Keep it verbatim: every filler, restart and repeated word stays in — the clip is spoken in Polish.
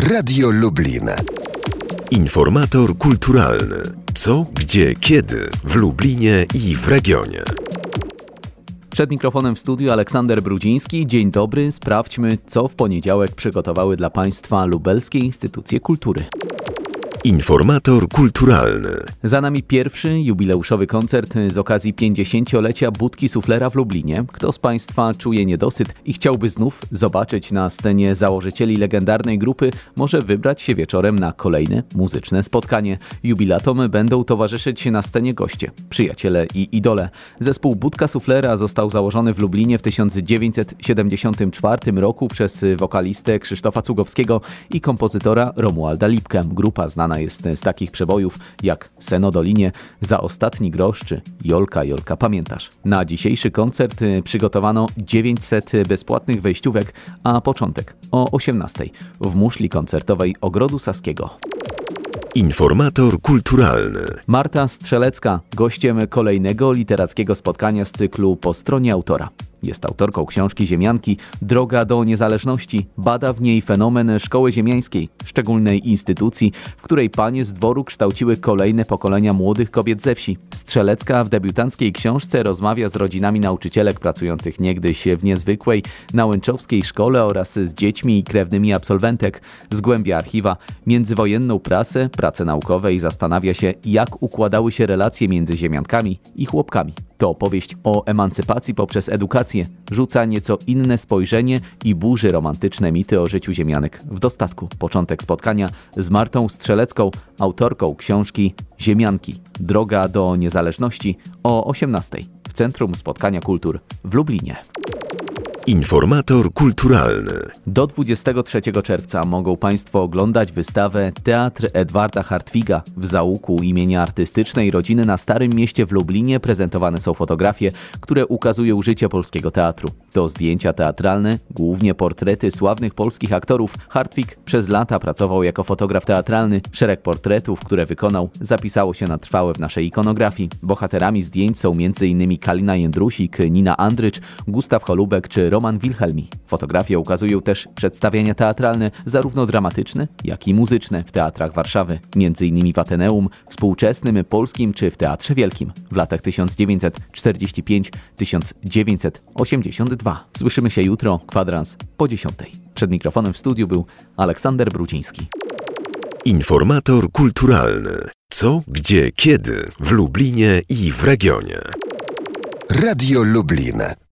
Radio Lublin. Informator kulturalny. Co, gdzie, kiedy w Lublinie i w regionie. Przed mikrofonem w studiu Aleksander Brudziński. Dzień dobry. Sprawdźmy, co w poniedziałek przygotowały dla Państwa lubelskie instytucje kultury. Informator kulturalny. Za nami pierwszy jubileuszowy koncert z okazji pięćdziesięciolecia Budki Suflera w Lublinie. Kto z Państwa czuje niedosyt i chciałby znów zobaczyć na scenie założycieli legendarnej grupy, może wybrać się wieczorem na kolejne muzyczne spotkanie. Jubilatom będą towarzyszyć na scenie goście, przyjaciele i idole. Zespół Budka Suflera został założony w Lublinie w tysiąc dziewięćset siedemdziesiątym czwartym roku przez wokalistę Krzysztofa Cugowskiego i kompozytora Romualda Lipkę. Grupa znana jest z takich przebojów jak Seno Dolinie, Za ostatni grosz czy Jolka, Jolka, pamiętasz? Na dzisiejszy koncert przygotowano dziewięćset bezpłatnych wejściówek, a początek o osiemnastej w muszli koncertowej Ogrodu Saskiego. Informator kulturalny. Marta Strzelecka, gościem kolejnego literackiego spotkania z cyklu Po stronie autora. Jest autorką książki Ziemianki Droga do niezależności. Bada w niej fenomen szkoły ziemiańskiej, szczególnej instytucji, w której panie z dworu kształciły kolejne pokolenia młodych kobiet ze wsi. Strzelecka w debiutanckiej książce rozmawia z rodzinami nauczycielek pracujących niegdyś w niezwykłej nałęczowskiej szkole oraz z dziećmi i krewnymi absolwentek. Zgłębia archiwa, międzywojenną prasę, prace naukowe i zastanawia się, jak układały się relacje między ziemiankami i chłopkami. To opowieść o emancypacji poprzez edukację, rzuca nieco inne spojrzenie i burzy romantyczne mity o życiu ziemianek w dostatku. Początek spotkania z Martą Strzelecką, autorką książki Ziemianki Droga do niezależności o osiemnastej w Centrum Spotkania Kultur w Lublinie. Informator kulturalny. Do dwudziestego trzeciego czerwca mogą Państwo oglądać wystawę Teatr Edwarda Hartwiga w załuku imienia artystycznej rodziny na Starym Mieście w Lublinie. Prezentowane są fotografie, które ukazują życie polskiego teatru. To zdjęcia teatralne, głównie portrety sławnych polskich aktorów. Hartwig przez lata pracował jako fotograf teatralny. Szereg portretów, które wykonał, zapisało się na trwałe w naszej ikonografii. Bohaterami zdjęć są m.in. Kalina Jędrusik, Nina Andrycz, Gustaw Holubek czy Roman Wilhelmi. Fotografie ukazują też przedstawienia teatralne, zarówno dramatyczne, jak i muzyczne w teatrach Warszawy, między innymi w Ateneum, Współczesnym, Polskim czy w Teatrze Wielkim w latach tysiąc dziewięćset czterdziesty piąty do tysiąc dziewięćset osiemdziesiątego drugiego. Słyszymy się jutro, kwadrans po dziesiątej. Przed mikrofonem w studiu był Aleksander Brudziński. Informator kulturalny. Co, gdzie, kiedy w Lublinie i w regionie. Radio Lublin.